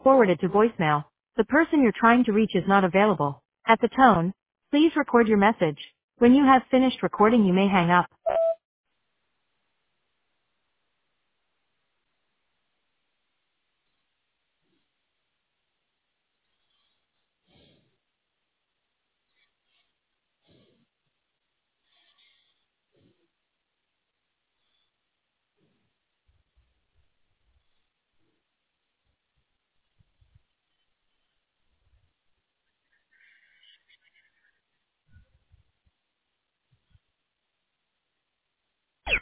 forwarded to voicemail. The person you're trying to reach is not available. At the tone, please record your message. When you have finished recording, you may hang up.